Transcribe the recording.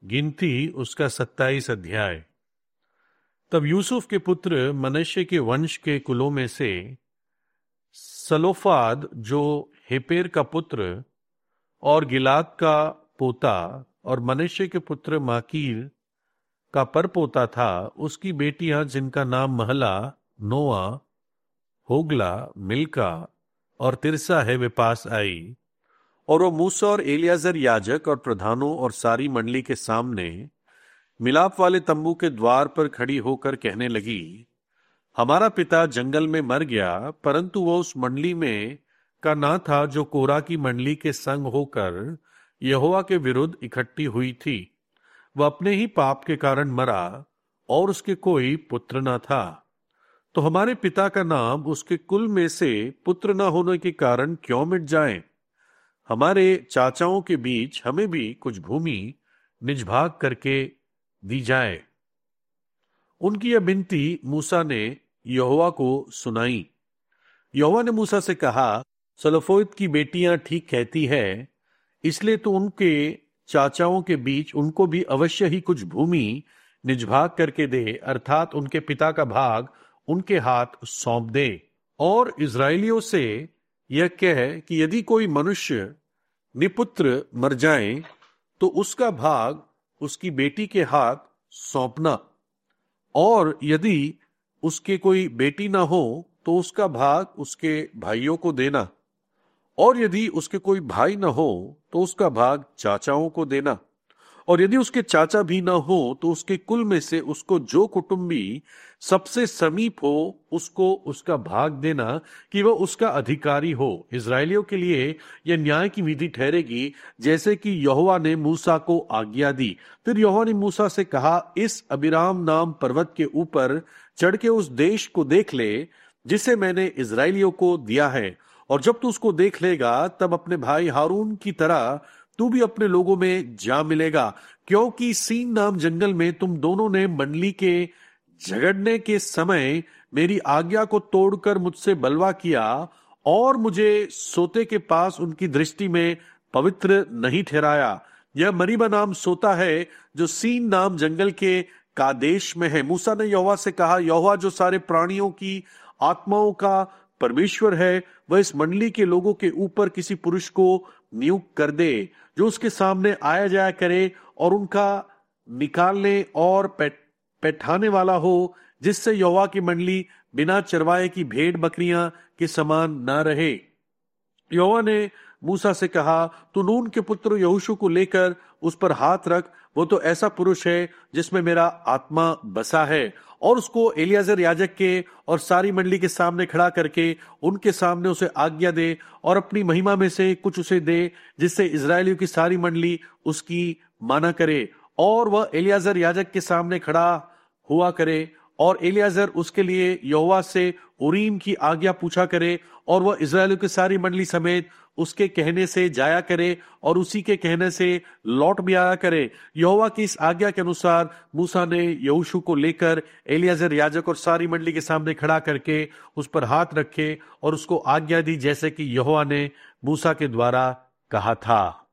गिनती उसका 27 अध्याय। तब यूसुफ के पुत्र मनश्शे के वंश के कुलों में से सलोफाद, जो हेपेर का पुत्र और गिलाद का पोता और मनश्शे के पुत्र माकीर का परपोता था, उसकी बेटियां जिनका नाम महला, नोआ, होगला, मिल्का और तिरसा है, वे पास आई। और वो मूसा और एलियाजर याजक और प्रधानों और सारी मंडली के सामने मिलाप वाले तंबू के द्वार पर खड़ी होकर कहने लगी, हमारा पिता जंगल में मर गया, परंतु वो उस मंडली में का ना था जो कोरा की मंडली के संग होकर यहोवा के विरुद्ध इकट्ठी हुई थी। वह अपने ही पाप के कारण मरा और उसके कोई पुत्र न था। तो हमारे पिता का नाम उसके कुल में से पुत्र न होने के कारण क्यों मिट जाए? हमारे चाचाओं के बीच हमें भी कुछ भूमि निज भाग करके दी जाए। उनकी यह विनती मूसा ने यहोवा को सुनाई। यहोवा ने मूसा से कहा, सलोफोद की बेटियां ठीक कहती है, इसलिए तो उनके चाचाओं के बीच उनको भी अवश्य ही कुछ भूमि निज भाग करके दे, अर्थात उनके पिता का भाग उनके हाथ सौंप दे। और इजराइलियों से यह कह कि यदि कोई मनुष्य निपुत्र मर जाए तो उसका भाग उसकी बेटी के हाथ सौंपना, और यदि उसके कोई बेटी ना हो तो उसका भाग उसके भाइयों को देना, और यदि उसके कोई भाई ना हो तो उसका भाग चाचाओं को देना, और यदि उसके चाचा भी ना हो तो उसके कुल में से उसको जो कुटुंबी सबसे समीप हो उसको उसका भाग देना कि वह उसका अधिकारी हो। इजरायलियों के लिए यह न्याय की विधि ठहरेगी, जैसे कि यहोवा ने मूसा को आज्ञा दी। फिर यहोवा ने मूसा से कहा, इस अबीराम नाम पर्वत के ऊपर चढ़ के उस देश को देख ले जिसे मैंने इजरायलियों को दिया है, और जब तू उसको देख लेगा तब अपने भाई हारून की तरह तू भी अपने लोगों में जा मिलेगा, क्योंकि सीन नाम जंगल में तुम दोनों ने मंडली के झगड़ने के समय मेरी आज्ञा को तोड़कर मुझसे बलवा किया और मुझे सोते के पास उनकी दृष्टि में पवित्र नहीं ठहराया। यह मरीबा नाम सोता है जो सीन नाम जंगल के कादेश में है। मूसा ने यहोवा से कहा, यहोवा जो सारे प्राणियों की आत्माओं का परमेश्वर है, वह इस मंडली के लोगों के ऊपर किसी पुरुष को नियुक्त कर दे जो उसके सामने आया जाया करे और उनका निकालने और पैठाने वाला हो, जिससे यहोवा की मंडली बिना चरवाए की भेड़ बकरियां के समान ना रहे। यहोवा ने मूसा से कहा, तू नून के पुत्र यहोशू को लेकर उस पर हाथ रख, वो तो ऐसा पुरुष है जिसमें मेरा आत्मा बसा है, और उसको एलियाजर याजक के और सारी मंडली के सामने खड़ा करके उनके सामने उसे आज्ञा दे और अपनी महिमा में से कुछ उसे दे, जिससे इजरायलियों की सारी मंडली उसकी माना करे। और वह एलियाजर याजक के सामने खड़ा हुआ करे और एलियाजर उसके लिए यहोवा से उरीम की आज्ञा पूछा करे, और वह इजरायलियों की सारी मंडली समेत उसके कहने से जाया करे और उसी के कहने से लौट भी आया करे। यहोवा की इस आज्ञा के अनुसार मूसा ने यहोशू को लेकर एलियाजर याजक और सारी मंडली के सामने खड़ा करके उस पर हाथ रखे और उसको आज्ञा दी, जैसे कि यहोवा ने मूसा के द्वारा कहा था।